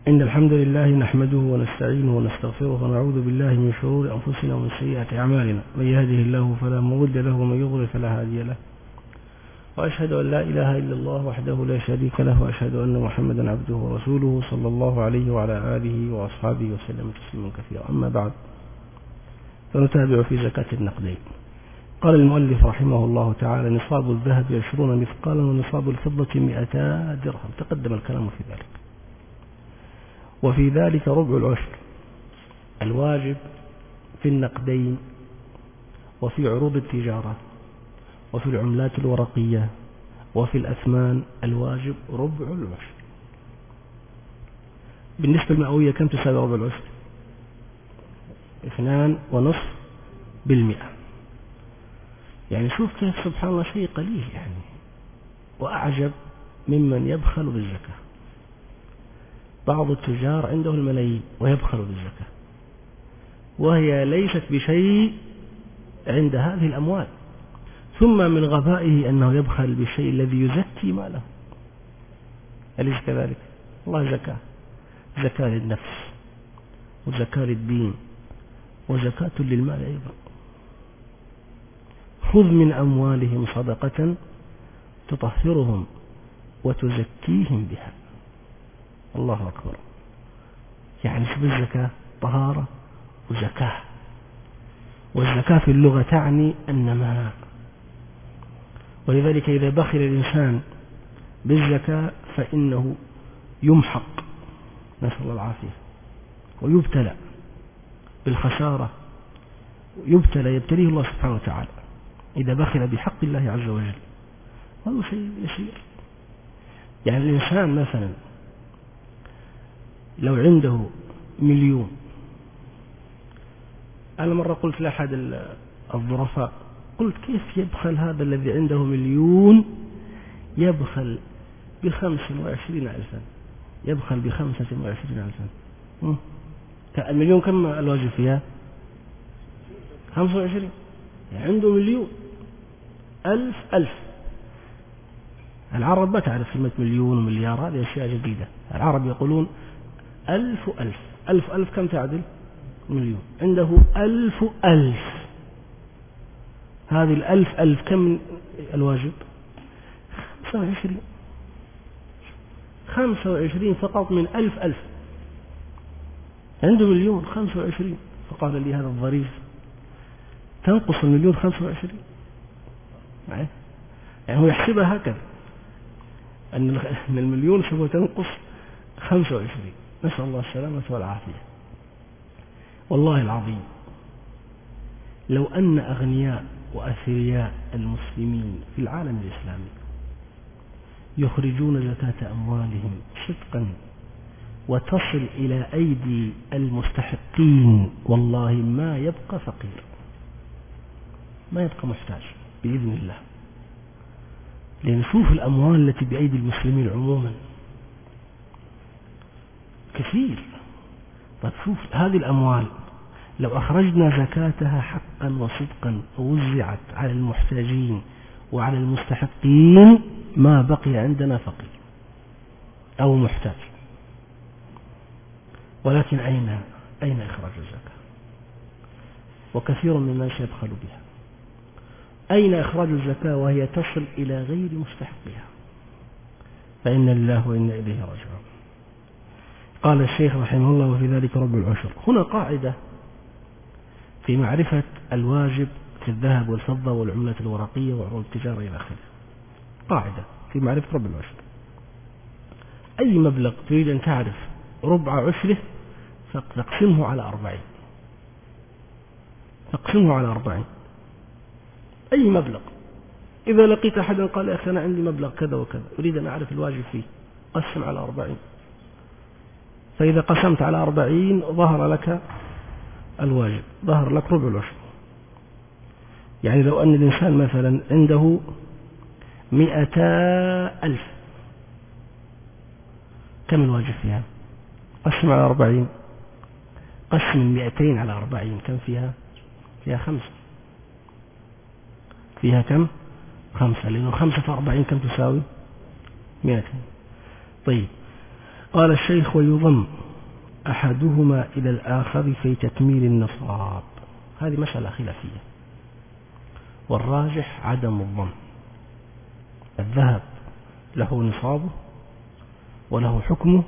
إن الحمد لله نحمده ونستعينه ونستغفره ونعوذ بالله من شرور أنفسنا ومن سيئات أعمالنا، من يهده الله فلا مضل له ومن يضلل فلا هادي له، وأشهد أن لا إله إلا الله وحده لا شريك له، وأشهد أن محمدا عبده ورسوله صلى الله عليه وعلى آله وأصحابه وسلم تسليما كثيرا. أما بعد، فنتابع في زكاة النقدين. قال المؤلف رحمه الله تعالى: نصاب الذهب 20 مثقالا ونصاب الفضة 200 درهم. تقدم الكلام في ذلك. وفي ذلك ربع العشر الواجب في النقدين وفي عروض التجارة وفي العملات الورقية وفي الأثمان الواجب ربع العشر. بالنسبة المئوية كم تساوي ربع العشر؟ 2.5%. يعني شوف كيف سبحان الله شيء قليل يعني، وأعجب ممن يبخل بالزكاة. بعض التجار عنده الملايين ويبخل بالزكاة، وهي ليست بشيء عند هذه الأموال. ثم من غبائه أنه يبخل بالشيء الذي يزكي ماله. أليس كذلك؟ الله زكاة، زكاة للنفس وزكاة للدين وزكاة للمال أيضا. خذ من أموالهم صدقة تطهرهم وتزكيهم بها. الله أكبر. يعني شوف الزكاة طهارة وزكاة، والزكاة في اللغة تعني النماء. ولذلك إذا بخل الإنسان بالزكاة فإنه يمحق، نسأل الله العافية، ويبتلى بالخسارة، يبتليه الله سبحانه وتعالى إذا بخل بحق الله عز وجل. هذا شيء يسير. يعني الإنسان مثلا لو عنده 1,000,000، أنا مرة قلت لأحد الظرفاء، قلت: كيف يبخل هذا الذي عنده 1,000,000 يبخل ب25,000؟ يبخل ب25,000. 1,000,000 كم الواجب فيها؟ 25. يعني عنده 1,000,000. 1000. العرب ما تعرف كلمة مليون ومليار، هذه أشياء جديدة. العرب يقولون 1000 وألف. 1000 كم تعدل؟ 1,000,000. عنده 1000. هذه 1000 كم الواجب؟ 25. 25 فقط من 1000. عنده 1,000,000 25. فقال لي هذا الظريف: تنقص 1,000,000 25. يعني هو يحسبها هكذا، أن 1,000,000 سوف تنقص 25. نسأل الله السلامة والعافية. والله العظيم لو أن أغنياء وأثرياء المسلمين في العالم الإسلامي يخرجون زكاة أموالهم صدقا وتصل إلى أيدي المستحقين، والله ما يبقى فقير، ما يبقى محتاج بإذن الله. لأن شوف الأموال التي بأيدي المسلمين عموما كثير. طيب شوف هذه الأموال لو أخرجنا زكاتها حقا وصدقا ووزعت على المحتاجين وعلى المستحقين ما بقي عندنا فقير أو محتاج. ولكن أين إخراج الزكاة؟ وكثير من الناس يبخل بها. أين إخراج الزكاة وهي تصل إلى غير مستحقها؟ فإن الله وإنا إليه راجعون. قال الشيخ رحمه الله: وفي ذلك ربع العشر. هنا قاعدة في معرفة الواجب في الذهب والفضة والعملات الورقية وعروض التجارة إلى آخره. قاعدة في معرفة ربع العشر: أي مبلغ تريد أن تعرف ربع عشره فتقسمه على 40. تقسمه على 40. أي مبلغ. إذا لقيت أحدا قال: يا أخي أنا عندي مبلغ كذا وكذا أريد أن أعرف الواجب فيه، قسم على 40. فإذا قسمت على 40 ظهر لك الواجب، ظهر لك ربع العشر. يعني لو أن الإنسان مثلا عنده 200,000، كم الواجب فيها؟ قسم على 40. قسم 200 على 40 كم فيها؟ فيها 5. فيها كم؟ 5. لأنه 5 في 40 كم تساوي؟ 200. طيب قال الشيخ: ويضم أحدهما إلى الآخر في تكميل النصاب. هذه مسألة خلافية، والراجح عدم الضم. الذهب له نصابه وله حكمه،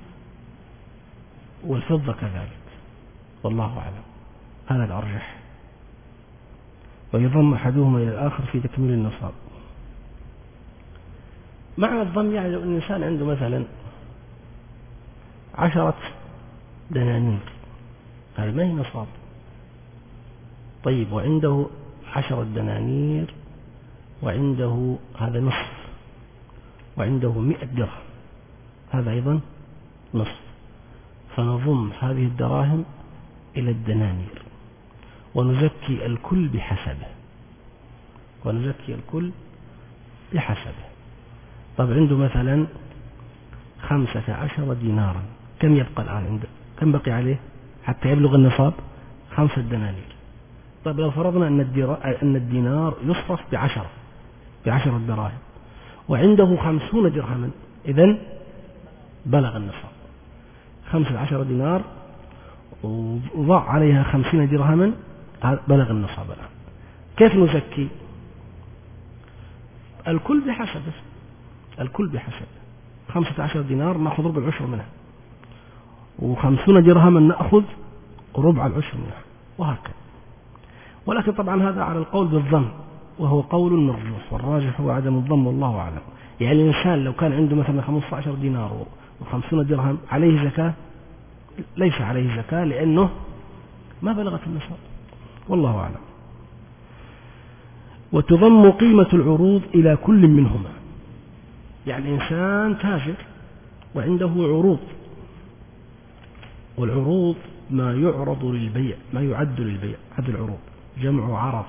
والفضة كذلك، والله أعلم. هذا الأرجح. ويضم أحدهما إلى الآخر في تكميل النصاب. معنى الضم يعني لو الإنسان عنده مثلا 10 دنانير، هذا ما هي نصاب. طيب، وعنده 10 دنانير، وعنده هذا نصف، وعنده 100 درهم، هذا أيضا نصف. فنضم هذه الدراهم إلى الدنانير ونزكي الكل بحسبه، طب عنده مثلا 15 دينارا، كم يبقى الآن عنده؟ كم بقي عليه حتى يبلغ النصاب؟ 5 دنانير. طب لو فرضنا أن الدينار يصرف ب10 دراهم، وعنده 50 درهما، إذن بلغ النصاب. 15 دينار وضع عليها 50 درهما، بلغ النصاب الآن. كيف نزكي؟ الكل بحسب 15 دينار نأخذ ربع العشر منها، و50 درهما نأخذ ربع العشر منها، وهكذا. ولكن طبعا هذا على القول بالضم، وهو قول مرجوح، والراجح هو عدم الضم، والله أعلم. يعني الإنسان لو كان عنده مثلا 15 دينار و50 درهم، عليه زكاة؟ ليس عليه زكاة، لأنه ما بلغت النصاب، والله أعلم. وتضم قيمة العروض إلى كل منهما. يعني إنسان تاجر وعنده عروض، والعروض ما يعرض للبيع، ما يعد للبيع، هذه العروض جمع عرض.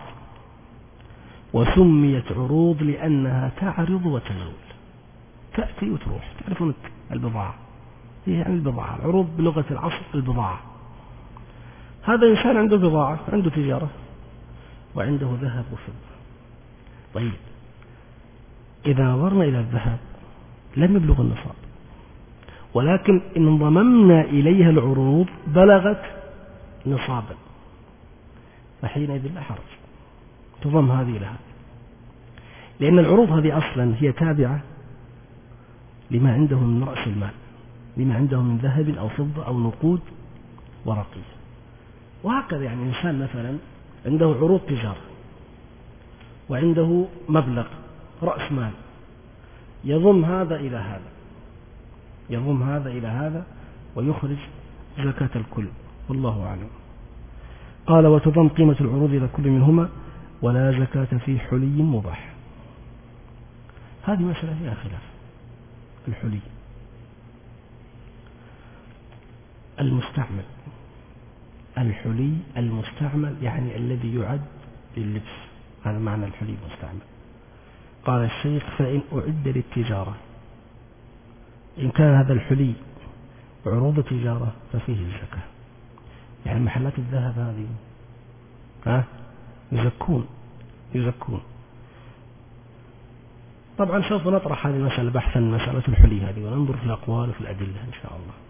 وسميت عروض لأنها تعرض وتزول، تأتي وتروح. تعرفون البضاعة هي يعني البضاعة، العروض بلغة العصر البضاعة. هذا إنسان عنده بضاعة، عنده تجارة، وعنده ذهب وفضة. طيب، إذا نظرنا إلى الذهب لم يبلغ النصاب، ولكن إن ضممنا إليها العروض بلغت نصابا، فحينئذ لا حرج، تضم هذه لها، لأن العروض هذه أصلا هي تابعة لما عنده من رأس المال، لما عنده من ذهب أو فضة أو نقود ورقية، وهكذا. يعني إنسان مثلا عنده عروض تجارة وعنده مبلغ رأس مال، يضم هذا إلى هذا، ويخرج زكاة الكل، والله أعلم. قال: وتضم قيمة العروض إلى كل منهما، ولا زكاة في حلي مباح. هذه مسألة فيها خلاف. الحلي المستعمل يعني الذي يعد لللبس، هذا معنى الحلي المستعمل. قال الشيخ: فإن أعد للتجارة، إن كان هذا الحلي عروض تجارة ففيه الزكاة. يعني محلات الذهب هذه يزكون. طبعا سوف نطرح هذه المسألة بحثا، مسألة الحلي هذه، وننظر في الأقوال وفي الأدلة إن شاء الله.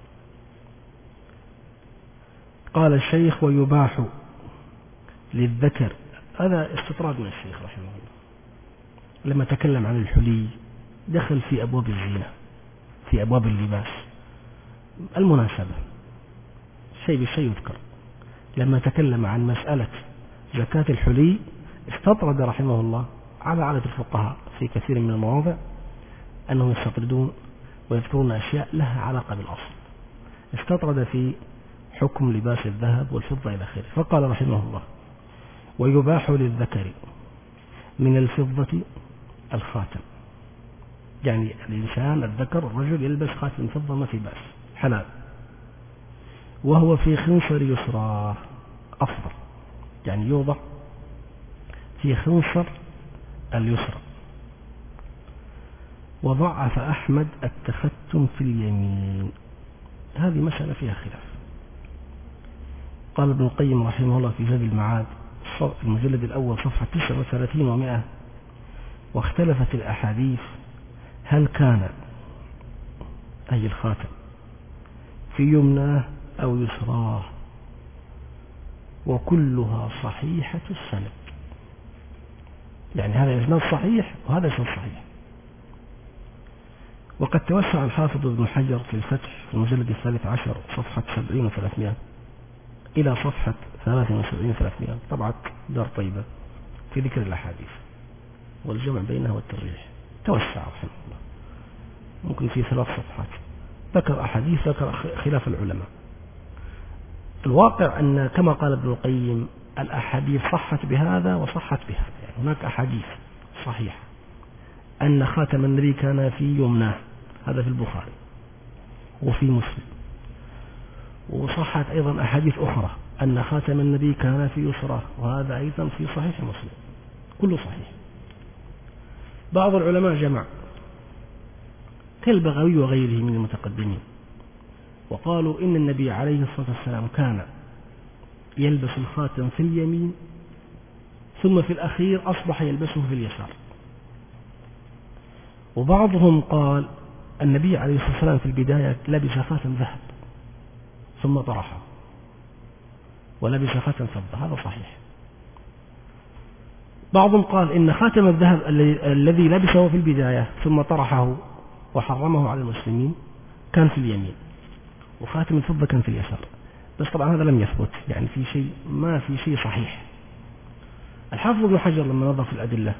قال الشيخ: ويباح للذكر. هذا استطراد من الشيخ رحمه الله، لما تكلم عن الحلي دخل في أبواب الزينة، في أبواب اللباس. المناسبة شيء بالشيء يذكر. لما تكلم عن مسألة زكاة الحلي استطرد رحمه الله على عادة الفقهاء في كثير من المواضع أنهم يستطردون ويذكرون أشياء لها علاقة بالأصل. استطرد في حكم لباس الذهب والفضة إلى آخره، فقال رحمه الله: ويباح للذكر من الفضة الخاتم. يعني الإنسان الذكر الرجل يلبس خاتم فضة ما في بأس، حلال، وهو في خنصر يسرى أفضل، يعني يوضع في خنصر اليسرى. وضعف أحمد التختم في اليمين. هذه مسألة فيها خلاف. قال ابن القيم رحمه الله في زاد المعاد المجلد الأول صفحة 39 و100: واختلفت الأحاديث هل كان أي الخاتم في يمناه أو يسراه، وكلها صحيحة السند. يعني هذا الإسناد صحيح وهذا إسناد صحيح. وقد توسع الحافظ ابن حجر في الفتح في المجلد 13 صفحة 70 و300 إلى صفحة 73 و300 طبعة دار طيبة في ذكر الأحاديث والجمع بينها والترجيح. توسع رحمه الله، ممكن في 3 صفحات ذكر أحاديث، ذكر خلاف العلماء. الواقع أن كما قال ابن القيم الأحاديث صحت بهذا وصحت بهذا. يعني هناك أحاديث صحيحة أن خاتم النبي كان في يمناه، هذا في البخاري وفي مسلم. وصحت أيضا أحاديث أخرى أن خاتم النبي كان في يسراه، وهذا أيضا في صحيح مسلم، كله صحيح. بعض العلماء جمع كالبغوي وغيره من المتقدمين وقالوا إن النبي عليه الصلاة والسلام كان يلبس الخاتم في اليمين، ثم في الأخير أصبح يلبسه في اليسار. وبعضهم قال النبي عليه الصلاة والسلام في البداية لبس خاتم ذهب ثم طرحه ولبس خاتم فضة، هذا صحيح. بعضهم قال إن خاتم الذهب الذي لبسه في البداية ثم طرحه وحرمه على المسلمين كان في اليمين، وخاتم الفضة كان في اليسار. بس طبعا هذا لم يثبت، يعني في شيء ما في شيء صحيح. الحافظ ابن حجر لما نظر في الأدلة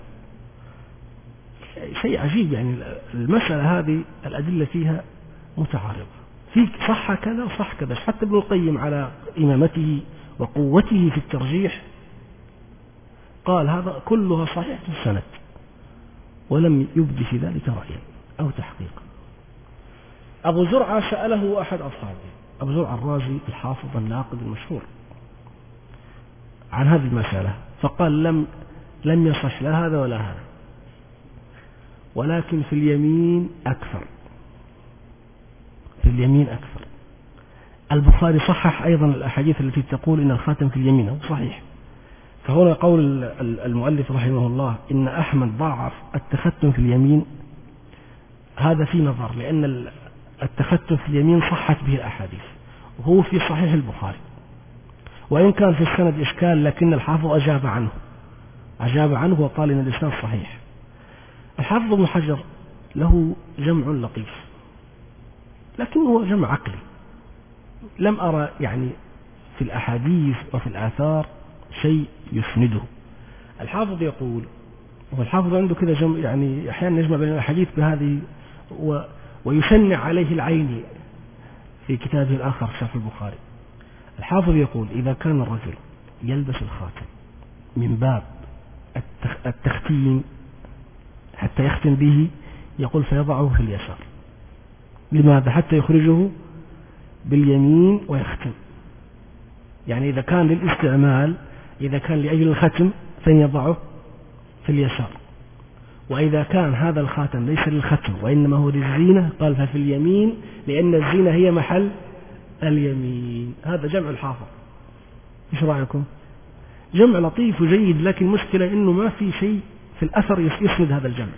شيء عجيب، يعني المسألة هذه الأدلة فيها متعارضة، في صح كذا وصح كذا. حتى ابن القيم على إمامته وقوته في الترجيح قال هذا كلها صحيح السند، ولم يبدي في ذلك رأيا أو تحقيقا. أبو زرعة سأله أحد أصحابه، أبو زرعة الرازي الحافظ الناقد المشهور، عن هذه المسألة، فقال لم يصح لا هذا ولا هذا، ولكن في اليمين أكثر، في اليمين أكثر. البخاري صحح أيضا الأحاديث التي تقول إن الخاتم في اليمين، هو صحيح. فهنا قول المؤلف رحمه الله إن أحمد ضعف التختم في اليمين، هذا في نظر، لأن التختم في اليمين صحت به الأحاديث وهو في صحيح البخاري، وإن كان في السند إشكال لكن الحافظ أجاب عنه وقال إن الإسناد صحيح. الحافظ ابن حجر له جمع لطيف لكنه جمع عقلي، لم أرى يعني في الأحاديث وفي الآثار شيء يسنده. الحافظ يقول، والحافظ عنده كذا جمع، يعني أحيانا يجمع بين الأحاديث بهذه ويشنع عليه العيني في كتابه الآخر شرح البخاري. الحافظ يقول إذا كان الرجل يلبس الخاتم من باب التختيم حتى يختم به، يقول فيضعه في اليسار. لماذا؟ حتى يخرجه باليمين ويختم. يعني إذا كان للاستعمال، إذا كان لأجل الختم فيضعه في اليسار، وإذا كان هذا الخاتم ليس للختم وإنما هو للزينة قال ففي اليمين، لأن الزينة هي محل اليمين. هذا جمع الحافظ. إيش رأيكم؟ جمع لطيف وجيد، لكن مشكلة إنه ما في شيء في الأثر يسند هذا الجمع.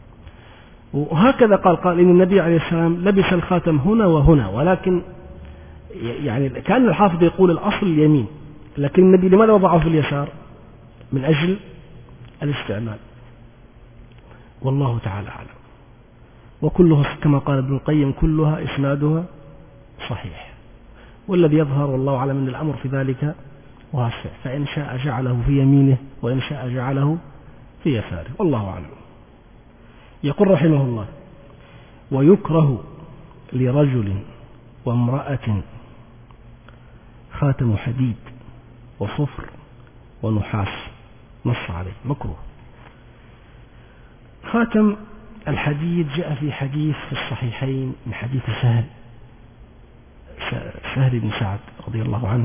وهكذا قال إن النبي عليه السلام لبس الخاتم هنا وهنا، ولكن يعني كان الحافظ يقول الأصل اليمين، لكن النبي لماذا وضعه في اليسار؟ من أجل الاستعمال. والله تعالى أعلم. وكلها كما قال ابن القيم كلها إسنادها صحيح، والذي يظهر والله أعلم أن الأمر في ذلك واسع، فإن شاء جعله في يمينه وإن شاء جعله في يساره، والله أعلم. يقول رحمه الله: ويكره لرجل وامرأة خاتم حديد وصفر ونحاس، نص عليه مكروه. خاتم الحديد جاء في حديث في الصحيحين من حديث سهل بن سعد رضي الله عنه: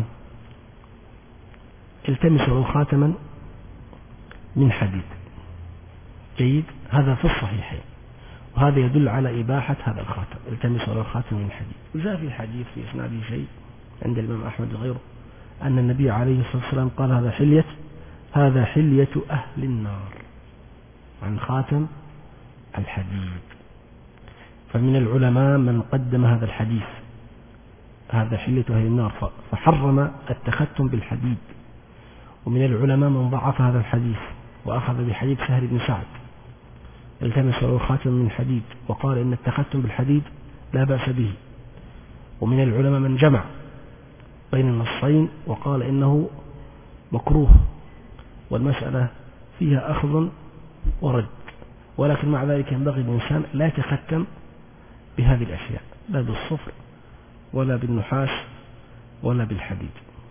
التمسوا له خاتما من حديد. جيد، هذا في الصحيحين، وهذا يدل على إباحة هذا الخاتم، التمسوا له خاتم من حديد. وجاء في الحديث في إسناده شيء عند الإمام أحمد وغيره أن النبي عليه الصلاة والسلام قال هذا حلية أهل النار، عن خاتم الحديد. فمن العلماء من قدم هذا الحديث هذا حلية أهل النار، فحرم التختم بالحديد. ومن العلماء من ضعف هذا الحديث وأخذ بحديث سهل بن سعد التمس له خاتم من حديد وقال إن التختم بالحديد لا بأس به. ومن العلماء من جمع بين النصين وقال إنه مكروه، والمسألة فيها أخذ ورد، ولكن مع ذلك ينبغي الإنسان لا يتختم بهذه الأشياء، لا بالصفر ولا بالنحاس ولا بالحديد.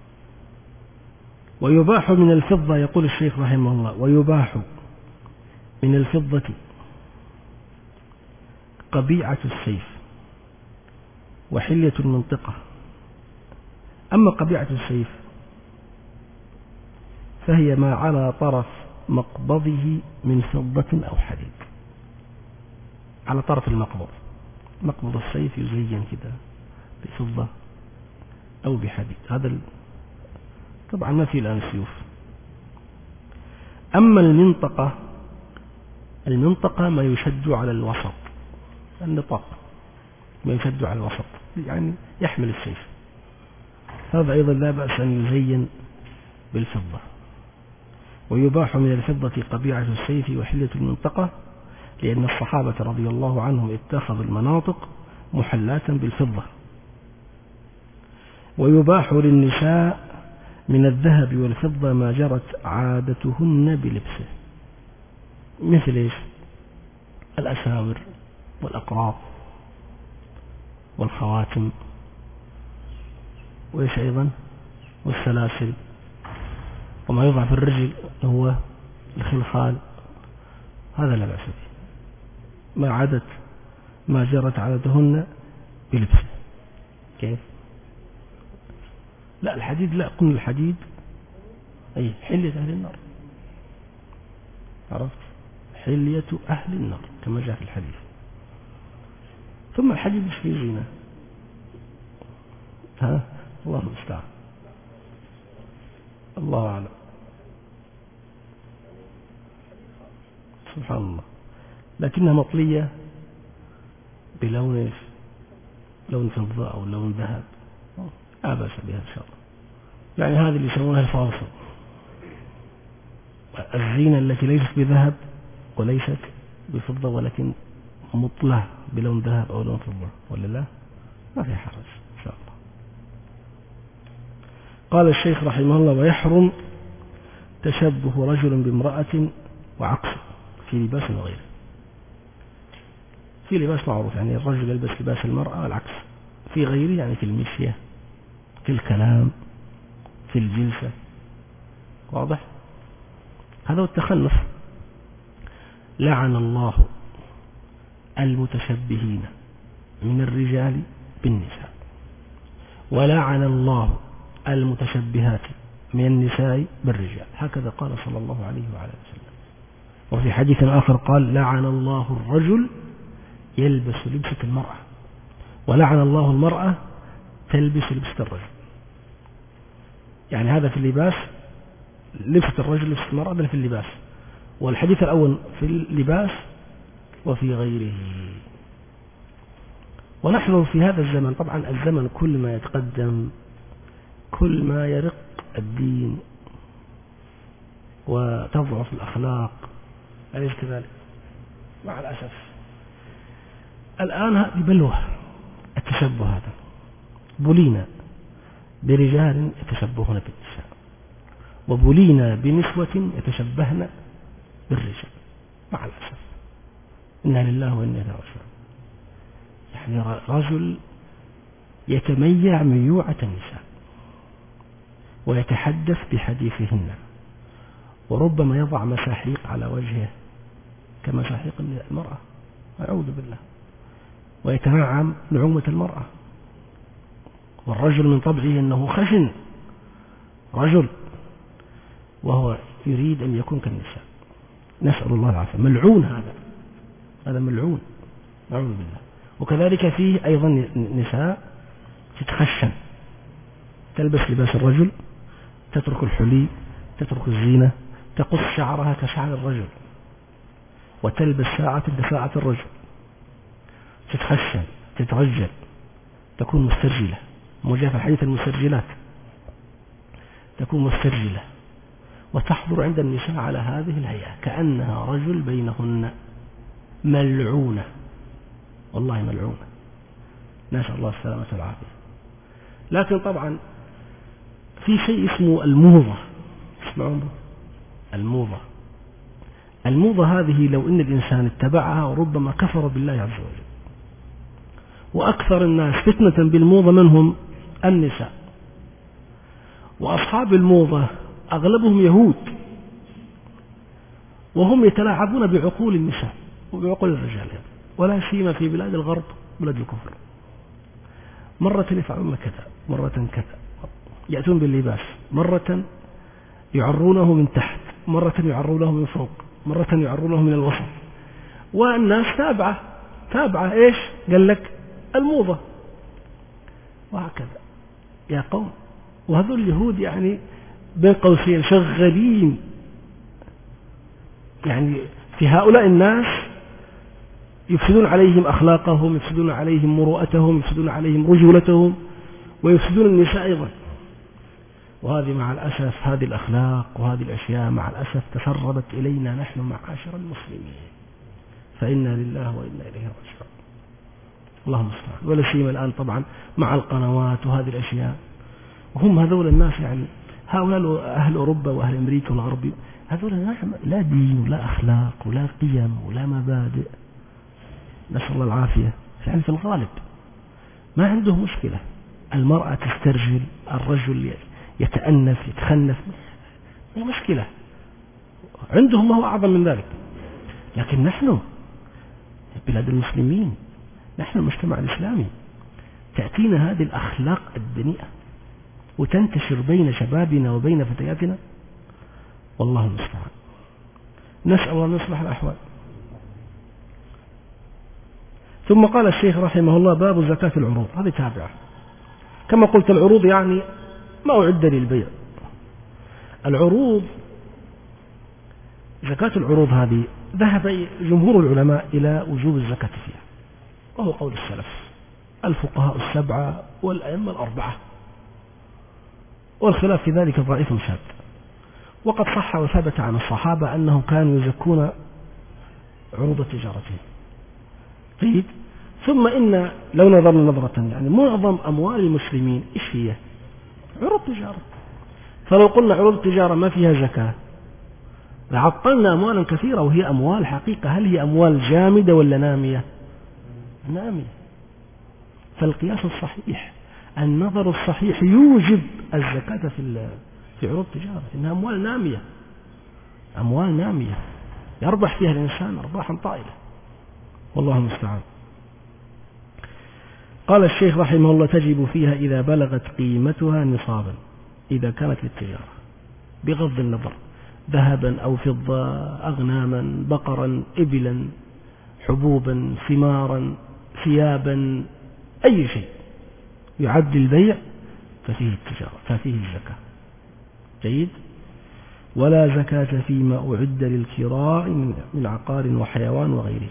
ويباح من الفضة، يقول الشيخ رحمه الله، ويباح من الفضة قبيعة السيف وحلية المنطقة. أما قبيعة السيف فهي ما على طرف مقبضه من فضة أو حديد، على طرف المقبض، مقبض السيف يزين كده بفضة أو بحديد. هذا طبعا ما في الآن سيوف. أما المنطقة ما يشد على الوسط، النطاق ما يشد على الوسط يعني يحمل السيف، هذا أيضا لا بأس أن يزين بالفضة. ويباح من الفضة قبيعة السيف وحلية المنطقة، لأن الصحابة رضي الله عنهم اتخذوا المناطق محلاة بالفضة. ويباح للنساء من الذهب والفضة ما جرت عادتهن بلبسه، مثل إيش؟ الأساور والأقراط والخواتم، وإيش أيضا؟ والسلاسل، وما يوضع في الرجل هو الخلخال، هذا لا بأس به، ما جرت عادتهن بلبسه. كيف؟ لا الحديد، لا قلنا الحديد أي حلية أهل النار، عرفت؟ حلية أهل النار كما جاء في الحديث. ثم الحديد مش فيه زينة، الله المستعان، الله أعلم، سبحان الله، لكنها مطلية بلون لون فضة أو لون ذهب، لا بأس بها إن شاء الله. يعني هذه اللي يسمونها الفاصل، الزينة التي ليست بذهب وليست بفضة ولكن مطلة بلون ذهب أو لون فضة، ولا لا؟ ما في حرج إن شاء الله. قال الشيخ رحمه الله: ويحرم تشبه رجل بامرأة وعكسه في لباس وغيره. في لباس معروف يعني الرجل يلبس لباس المرأة والعكس، في غيره يعني في المشية، في الكلام، في الجلسة، واضح؟ هذا هو التخنف. لعن الله المتشبهين من الرجال بالنساء، ولعن الله المتشبهات من النساء بالرجال، هكذا قال صلى الله عليه وعلى وسلم. وفي حديث آخر قال: لعن الله الرجل يلبس لبسة المرأة، ولعن الله المرأة تلبس لبسة الرجل. يعني هذا في اللباس، لبسة الرجل لبسة المرأة، بل في اللباس. والحديث الأول في اللباس وفي غيره. ونحن في هذا الزمن، طبعا الزمن كل ما يتقدم كل ما يرق الدين وتضعف الأخلاق، أليس كذلك؟ مع الأسف الآن هذه بلوى التشبه، هذا بلينا برجال يتشبهون بالنساء، وبلينا بنسوة يتشبهن بالرجال، مع الأسف. إنا لله وإنا إليه راجعون. يعني رجل يتميع ميوعة النساء ويتحدث بحديثهن، وربما يضع مساحيق على وجهه كمساحيق المرأة، أعوذ بالله، ويتنعم نعومة المرأة. والرجل من طبعه أنه خشن رجل، وهو يريد أن يكون كالنساء، نسأل الله العافية. ملعون، هذا ملعون، أعوذ بالله. وكذلك فيه أيضا نساء تتخشن، تلبس لباس الرجل، تترك الحلي، تترك الزينة، تقص شعرها كشعر الرجل، وتلبس ساعة كساعة الرجل، تتخشن، تترجل، تكون مسترجلة جاء في الحديث المسترجلات، تكون مسترجلة وتحضر عند النساء على هذه الهيئة كأنها رجل بينهن، ملعونة، والله ملعونة، نسأل الله السلامة والعافية. لكن طبعا في شيء اسمه الموضة، تسمعون به؟ الموضة هذه لو إن الإنسان اتبعها ربما كفر بالله عز وجل. وأكثر الناس فتنة بالموضة منهم النساء، وأصحاب الموضة أغلبهم يهود، وهم يتلاعبون بعقول النساء وبعقول الرجال، ولا سيما في بلاد الغرب، بلاد الكفر. مرة يفعلون كذا، مرة كذا، يأتون باللباس، مرة يعرونه من تحت، مرة يعرونه من فوق، مرة يعرونه من الوسط، والناس تابعة إيش؟ قال لك الموضة، وهكذا يا قوم. وهذول اليهود يعني بين قوسين شغالين يعني في هؤلاء الناس، يفسدون عليهم أخلاقهم، يفسدون عليهم مروءتهم، يفسدون عليهم رجولتهم، ويفسدون النساء أيضا. وهذه مع الأسف، هذه الأخلاق وهذه الأشياء مع الأسف تسربت إلينا نحن معاشر المسلمين، فإنا لله وإنا إليه راجعون. اللهم المستعان. ولا سيما الآن طبعا مع القنوات وهذه الأشياء، وهم هذول الناس يعني هؤلاء أهل أوروبا وأهل أمريكا والغرب، هذول لا دين ولا أخلاق ولا قيم ولا مبادئ، نسأل الله العافية. يعني في الغالب ما عنده مشكلة، المرأة تسترجل، الرجل يتأنف يتخنف، هي مشكلة عندهم، ما هو أعظم من ذلك. لكن نحن بلاد المسلمين، نحن المجتمع الإسلامي، تأتينا هذه الأخلاق الدنيئة وتنتشر بين شبابنا وبين فتياتنا، والله المستعان. نسأل الله أن يصلح الأحوال. ثم قال الشيخ رحمه الله: باب زكاة العروض. هذه تابعة، كما قلت العروض يعني ما أعد للبيع. العروض، زكاة العروض هذه ذهب جمهور العلماء إلى وجوب الزكاة فيها، وهو قول السلف الفقهاء السبعة والأئمة الأربعة، والخلاف في ذلك ضعيف شاذ. وقد صح وثبت عن الصحابة أنهم كانوا يزكون عروض تجارتهم. جيد. ثم إن لو نظرنا نظرة يعني معظم أموال المسلمين إيش هي؟ عروض تجارة. فلو قلنا عروض تجارة ما فيها زكاة لعطلنا أموالا كثيرة، وهي أموال حقيقة. هل هي أموال جامدة ولا نامية؟ نامية. فالقياس الصحيح، النظر الصحيح يوجب الزكاة في عروض التجارة، إنها أموال نامية، أموال نامية يربح فيها الإنسان أرباحا طائلة، والله المستعان. قال الشيخ رحمه الله: تجب فيها إذا بلغت قيمتها نصابا، إذا كانت للتجارة بغض النظر ذهبا أو فضة، أغناما، بقرا، إبلا، حبوبا، ثمارا، ثيابا، أي شيء يعد البيع ففيه التجارة، ففيه الزكاة. جيد. ولا زكاة فيما أعد للكراء من عقار وحيوان وغيره.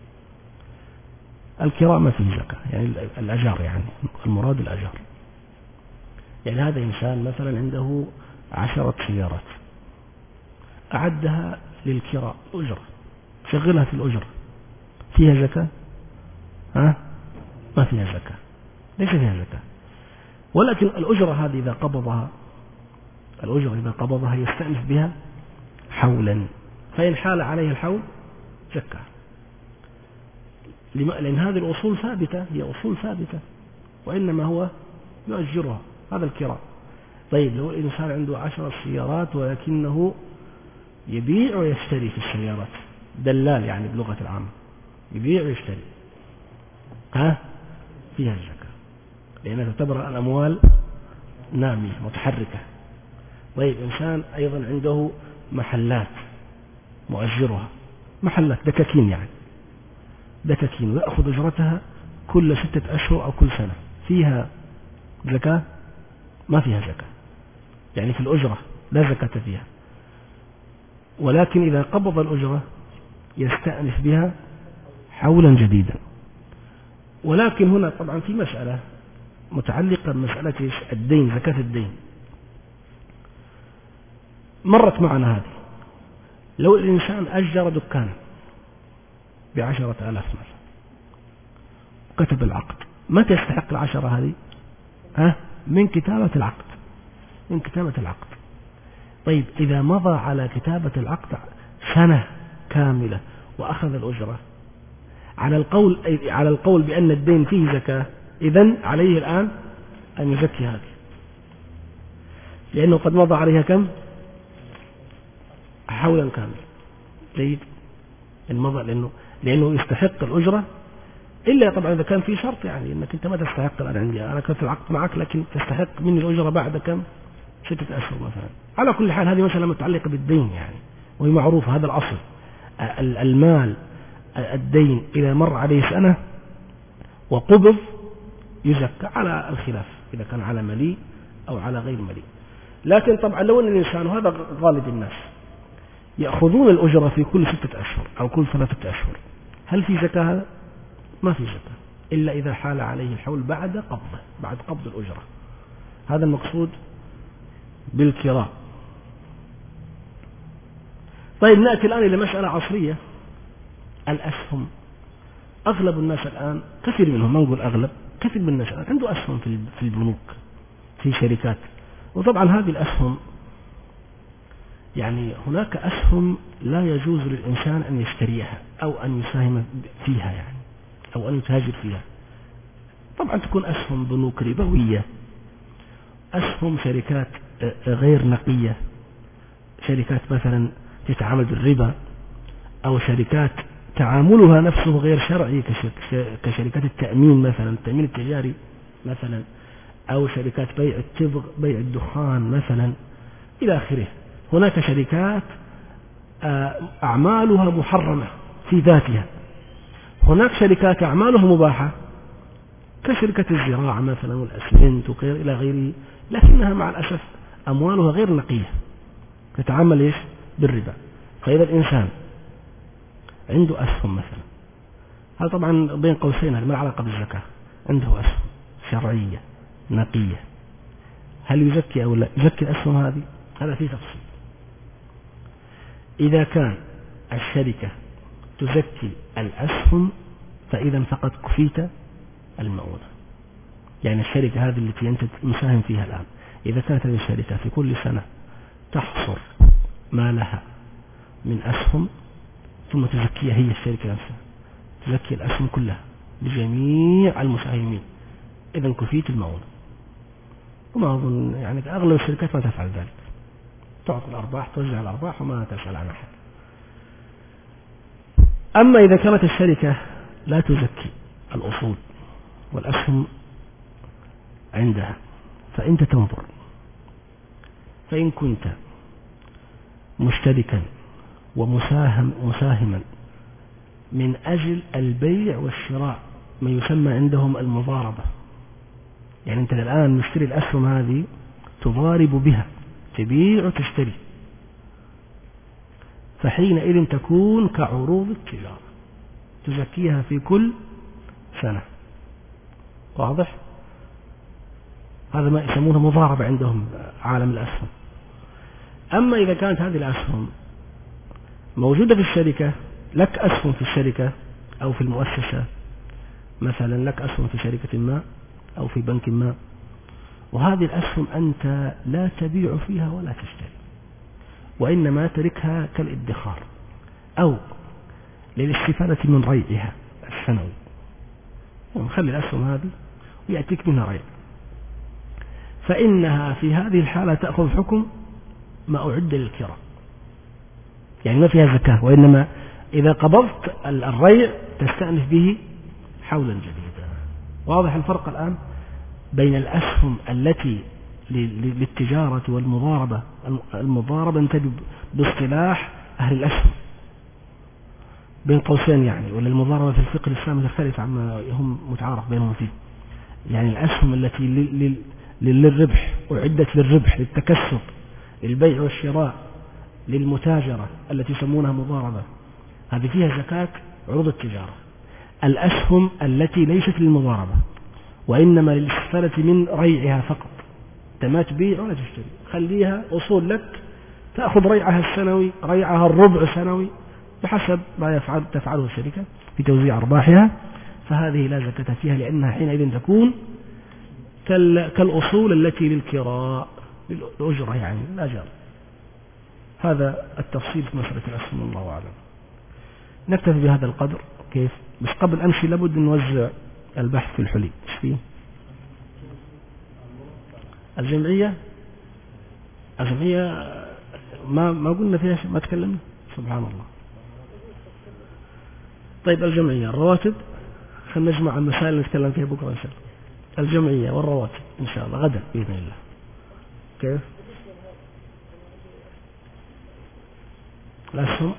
الكراء ما فيه زكاة، يعني الأجار، يعني المراد الأجار. يعني هذا إنسان مثلا عنده 10 سيارات أعدها للكراء أجرة، شغلها في الأجرة، فيها زكاة؟ ما فيها زكاة، ليس فيها زكاة. ولكن الأجرة هذه إذا قبضها يستأنف بها حولا، فإن حال عليه الحول زكاة، لأن هذه الأصول ثابتة، هي أصول ثابتة، وإنما هو يؤجرها، هذا الكراء. طيب لو الإنسان عنده 10 سيارات ولكنه يبيع ويشتري في السيارات، دلال يعني بلغة العامة، يبيع ويشتري، فيها الزكاة، لأنها تعتبر الأموال نامية متحركة. طيب إنسان أيضا عنده محلات مؤجرها، محلات دكاكين، يعني دكاكين، ويأخذ أجرتها كل 6 أشهر أو كل سنة، فيها زكاة؟ ما فيها زكاة، يعني في الأجرة لا زكاة فيها. ولكن إذا قبض الأجرة يستأنف بها حولا جديدا. ولكن هنا طبعا في مسألة، متعلقة بمسألة الدين، زكاة الدين. مرت معنا هذه. لو الإنسان أجر دكانا ب10,000 مثلا وكتب العقد، متى يستحق 10 هذه؟ من كتابة العقد، من كتابة العقد. طيب إذا مضى على كتابة العقد سنة كاملة وأخذ الأجرة، على القول بأن الدين فيه زكاة، إذن عليه الآن أن يزكي هذه، لأنه قد مضى عليها كم؟ حولا كامل. جيد، المضى لأنه يستحق الأجرة، إلا طبعا إذا كان في شرط، يعني أنك أنت ما تستحق الآن عندي، أنا كنت العقد معك لكن تستحق مني الأجرة بعد كم؟ 6 أشهر مثلا. على كل حال هذه مسألة متعلقة بالدين يعني، وهي معروفة، هذا الأصل. المال الدين إذا مر عليه سنة وقبض يزكى على الخلاف، إذا كان على مليء أو على غير مليء. لكن طبعا لو أن الإنسان، وهذا غالب الناس، يأخذون الأجرة في كل 6 أشهر أو كل 3 أشهر، هل في زكاة؟ ما في زكاة إلا إذا حال عليه الحول بعد قبض الأجرة. هذا المقصود بالكراء. طيب نأتي الآن إلى مسألة عصرية، الأسهم. أغلب الناس الآن، كثير منهم، ما نقول أغلب، كثير من الناس الآن عنده أسهم في البنوك، في شركات. وطبعا هذه الأسهم، يعني هناك أسهم لا يجوز للإنسان أن يشتريها أو أن يساهم فيها، يعني أو أن يتاجر فيها. طبعا تكون أسهم بنوك ربوية، أسهم شركات غير نقية، شركات مثلا تتعامل بالربا، أو شركات تعاملها نفسه غير شرعي كشركات التأمين مثلا، التأمين التجاري مثلا، أو شركات بيع التبغ، بيع الدخان مثلا، إلى آخره. هناك شركات أعمالها محرمة في ذاتها، هناك شركات أعمالها مباحة كشركة الزراعة مثلا والأسمنت وغير إلى غيره، لكنها مع الأسف أموالها غير نقية، تتعامل بالربا. فإذا الإنسان عنده أسهم مثلا، هذا طبعا بين قوسين ما علاقة بالزكاة، عنده أسهم شرعية نقية، هل يزكي أو لا يزكي الأسهم هذه؟ هذا فيه تفصيل. إذا كان الشركة تزكي الأسهم فإذا فقد كفيت المؤونة. يعني الشركة هذه التي أنت مساهم فيها الآن، إذا كانت هذه الشركة في كل سنة تحصر ما لها من أسهم ثم تزكيها هي الشركة نفسها، تزكي الأسهم كلها لجميع المساهمين، إذا كفيت المؤونة. وما أظن يعني أغلب الشركات ما تفعل ذلك، تعطي الأرباح، توزع الأرباح وما تسأل عن أحد. أما إذا كانت الشركة لا تزكي الأصول والأسهم عندها، فأنت تنظر، فإن كنت مشتركا ومساهما من أجل البيع والشراء، ما يسمى عندهم المضاربة، يعني أنت الآن مشتري الأسهم هذه تضارب بها، تبيع وتشتري، فحينئذ تكون كعروض التجارة، تزكيها في كل سنة. واضح؟ هذا ما يسمونه مضاربة عندهم عالم الأسهم. أما إذا كانت هذه الأسهم موجودة في الشركة، لك أسهم في الشركة أو في المؤسسة، مثلا لك أسهم في شركة ما أو في بنك ما، وهذه الأسهم أنت لا تبيع فيها ولا تشتري، وإنما تركها كالادخار أو للاستفادة من ريعها السنوي، وخلي الأسهم هذه ويأتيك منها ريع، فإنها في هذه الحالة تأخذ حكم ما أعد للكراء، يعني ما فيها زكاة، وإنما إذا قبضت الريع تستأنف به حولا جديدا. واضح الفرق الآن بين الأسهم التي للتجارة والمضاربة؟ المضاربة انتبه باصطلاح أهل الأسهم بين قوسين يعني، ولا المضاربة في الفقه الإسلامي تختلف عما هم متعارف بينهم فيه. يعني الأسهم التي للربح، أعدت للربح، للتكسب، للبيع والشراء، للمتاجرة التي يسمونها مضاربة، هذه فيها زكاة عروض التجارة. الأسهم التي ليست للمضاربة وإنما للاستفادة من ريعها فقط. أنت ما تبيع ولا تشتري، خليها أصول لك، تأخذ ريعها السنوي، ريعها الربع سنوي، بحسب ما تفعله الشركة في توزيع أرباحها، فهذه لا زكاة فيها، لأنها حينئذ تكون كالأصول التي للكراء بالأجرة، يعني الأجر. هذا التفصيل في مسألة الأسهم، الله أعلم. نكتفي بهذا القدر. كيف؟ بس قبل أمشي لابد أن نوزع البحث في الحلي. إيش فيه؟ الجمعية ما قلنا فيها شيء، ما تكلمنا، سبحان الله. طيب الجمعية، الرواتب خلينا نجمع المسائل اللي نتكلم فيها بكرة إن شاء الله. الجمعية والرواتب إن شاء الله غدا بإذن الله. كيف؟ الأسهم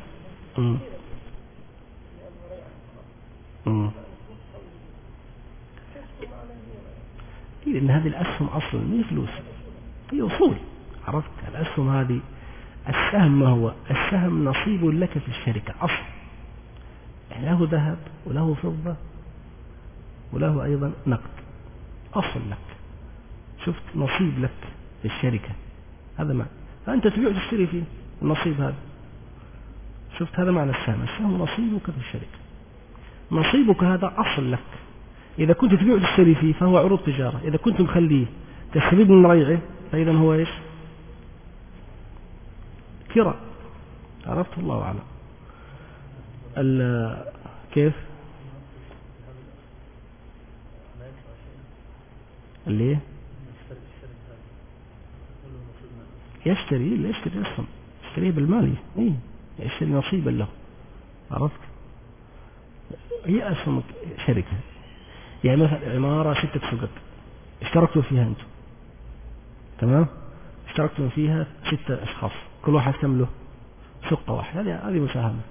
لأن هذه الأسهم أصلا ما هي فلوس، هي أصول. عرفت؟ الأسهم هذه، السهم ما هو؟ السهم نصيب لك في الشركة أصل، يعني له ذهب وله فضة وله أيضا نقد، أصل لك. شفت؟ نصيب لك في الشركة، هذا معنى. فأنت تبيع وتشتري فيه النصيب هذا. شفت؟ هذا معنى السهم. السهم نصيبك في الشركة، نصيبك هذا أصل لك. إذا كنت تبيع وتشتري فيه فهو عروض تجارة، إذا كنت مخليه تستفيد من ريعه فإذا هو إيش؟ كراء. عرفت؟ الله أعلم. كيف؟ اللي يشتري أصلا يشتريه بالمال، إيه؟ يشتري نصيبا له. عرفت؟ هي أسهم شركة، يعني مثلا عمارة 6 شقق اشتركتوا فيها أنتم، تمام؟ اشتركتم فيها 6 أشخاص، كل واحد كم له؟ شقة واحدة، هذه مساهمة.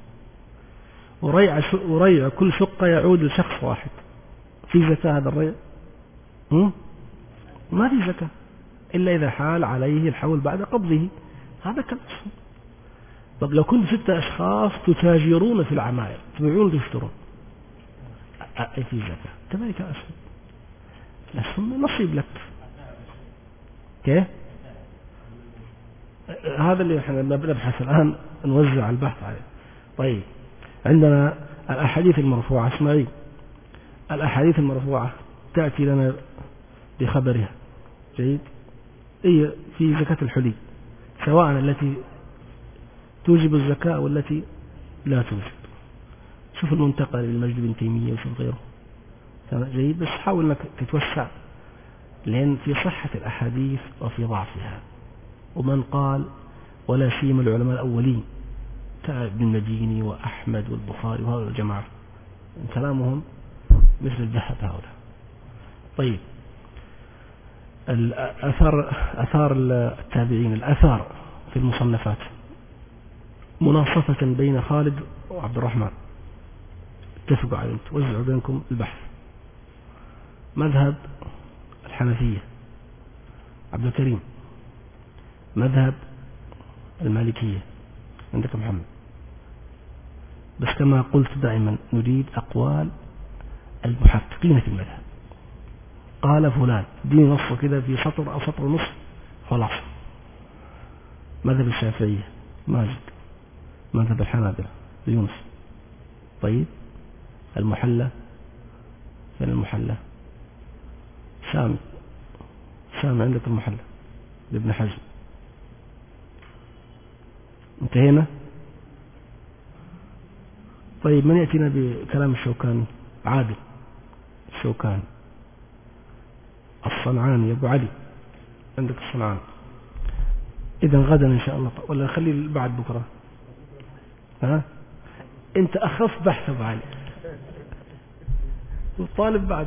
وريع كل شقة يعود لشخص واحد. في زكاة هذا الريع؟ ما في زكاة إلا إذا حال عليه الحول بعد قبضه، هذا كالأسهم. طب لو كنت 6 أشخاص تتاجرون في العماير، تبيعون وتشترون، في زكاة. كذلك الأسهم، الأسهم نصيب لك. كيف؟ هذا اللي احنا نبحث الآن، نوزع البحث عليه. طيب، عندنا الأحاديث المرفوعة. اسمعي، الأحاديث المرفوعة تأتي لنا بخبرها. جيد؟ هي في زكاة الحلي، سواء التي توجب الزكاة والتي لا توجب. شوف المنتقى للمجد بن تيمية وشوف غيره. جيد؟ بس حاول انك تتوسع، لأن في صحة الأحاديث وفي ضعفها. ومن قال، ولا سيما العلماء الأولين كابن المديني وأحمد والبخاري وهؤلاء الجماعة، كلامهم مثل الذهب هؤلاء. طيب، أثار التابعين، الأثار في المصنفات، مناصفة بين خالد وعبد الرحمن، اتفقوا عليه، توزعوا بينكم البحث. مذهب الحنفية عبد الكريم، مذهب المالكية عندك محمد. بس كما قلت دائما نريد أقوال المحققين في المذهب. قال فلان، دي نص كذا في سطر أو سطر ونصف خلاص. مذهب الشافعية ماجد، مذهب الحنابلة يونس. طيب، المحلى، فين المحلى؟ سامي عندك المحلى لابن حزم. انتهينا. طيب، من يأتينا بكلام الشوكاني؟ عادل الشوكاني. الصنعاني يا أبو علي، عندك الصنعاني. إذا غدا إن شاء الله، ولا خلي بعد بكرة؟ أنت أخف بحث أبو علي، وطالب بعد